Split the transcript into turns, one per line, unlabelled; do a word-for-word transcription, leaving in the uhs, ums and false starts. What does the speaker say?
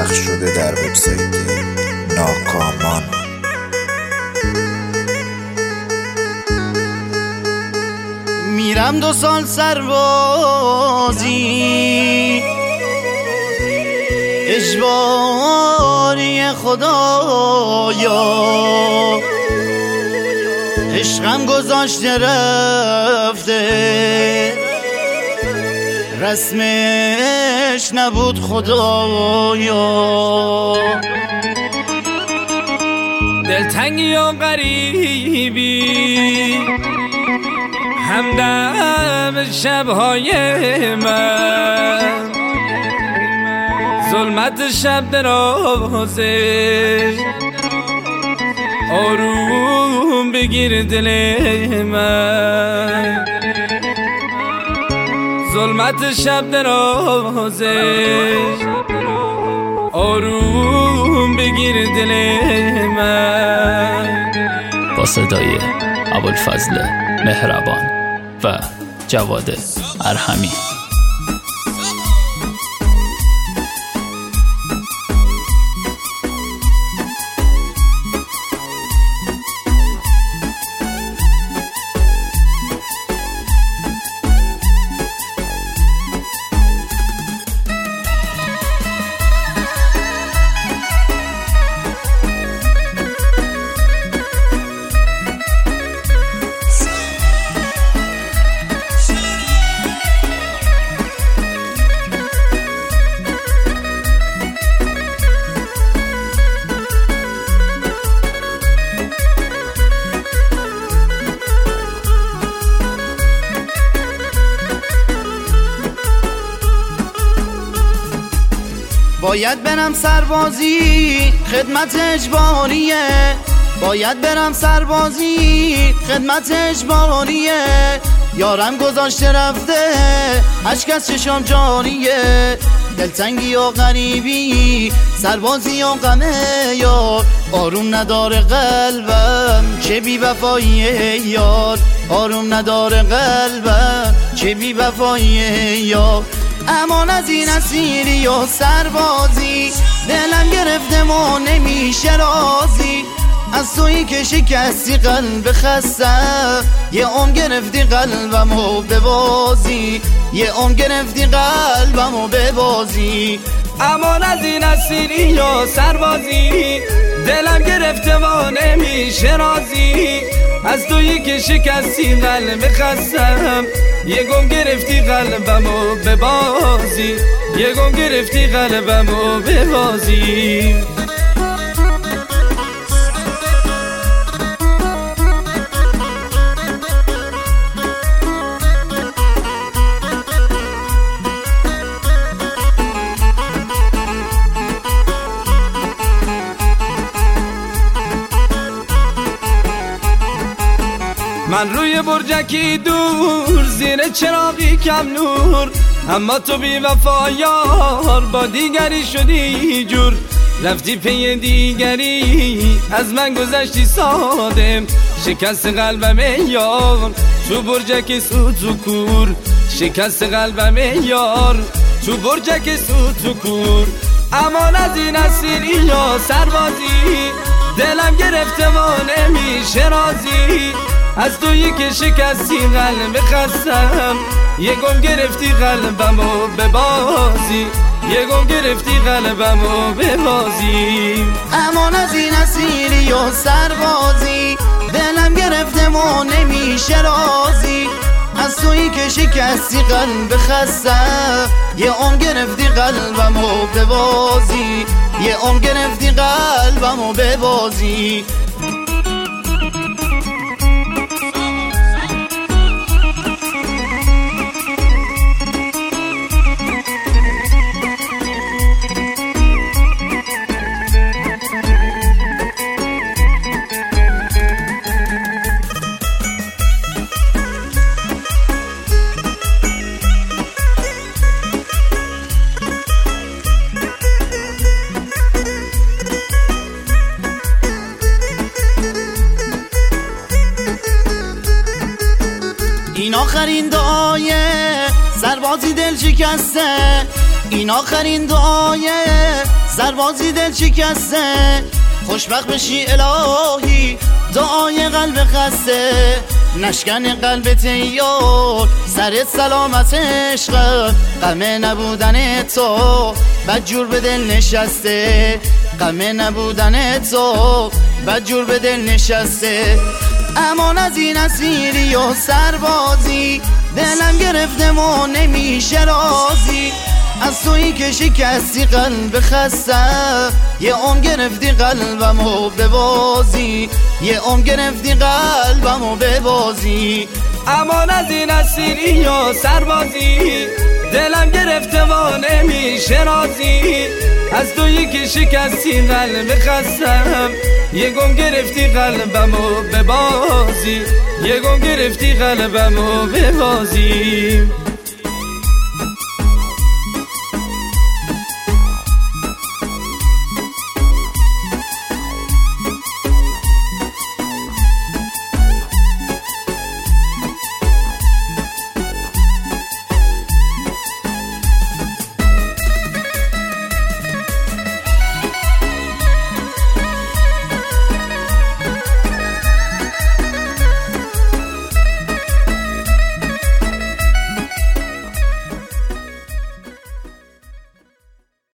پخش شده در وبسایت ناکامان.
میرم دو سال سربازی، اجباری خدایا، عشقم گذاشته رفته، رسمش نبود خدایا.
دلتنگی و غریبی همدم شبهای من، ظلمت شب درازه، آروم بگیر دل من، ظلمت شب درازه، آروم بگیر دل من.
با صدای ابوالفضل مهربان و جواد ارحمی.
باید برم سربازی، خدمت اجباریه، باید برم سربازی، خدمت اجباریه، یارم گذاشته رفته، اشک از چشام جاریه، دلتنگی و غریبی، سربازی و غمه یار، آروم نداره قلبم، چه بی وفاییه یار، آروم نداره قلبم، چه بی وفاییه یار. امان از این اسیری و سربازی، دلم گرفته ما نمیشه رازی، از تویی که شکستی قلب خستم، یه عمر گرفتی قلبمو ببازی، یه عمر گرفتی قلبمو ببازی.
امان از این اسیری و سربازی، دلم گرفته ما نمیشه رازی، از تویی که شکستی قلب خستم، یه گم گرفتی قلبمو ببازی، یه گم گرفتی قلبمو ببازی. من روی برجکی دور، زیر چراغی کم نور، اما تو بی وفا یار، با دیگری شدی جور، رفتی پی دیگری، از من گذشتی ساده، شکست قلبم یار، تو برجک سوت و کور، شکست قلبم یار، تو برجک سوت و کور. امان از این اسیری یا سربازی، دلم گرفته و نمیشه رازی، از تویی که شکستی قلب خستم، یه گم گرفتی قلبمو ببازی، یه گم گرفتی قلبمو ببازی.
امان از این اسیری و سربازی، دلم گرفته و نمیشه رازی، از تویی که شکستی قلب خستم، یه عمر گرفتی قلبمو ببازی، یه عمر گرفتی قلبمو ببازی. این آخرین دعای سربازی دل شکسته، این آخرین دعای سربازی دل شکسته، خوشبخت بشی الهی دعای قلب خسته، نشکن قلب تیار سرت سلامت عشق، غم نبودن تو بدجور به دل نشسته، غم نبودن تو بدجور به دل نشسته. امان از این اسیری و سربازی دلم گرفته و نمیشه رازی، از تویی که شکستی قلب خسته، یه عمر گرفتی قلبمو به بازی، یه عمر گرفتی قلبمو به بازی.
امان از این اسیری و سربازی دلم گرفته و نمیشه رازی، از تویی که شکستی قلب خستم، یه گم گرفتی قلبمو به بازی، یه گم گرفتی قلبمو به بازی.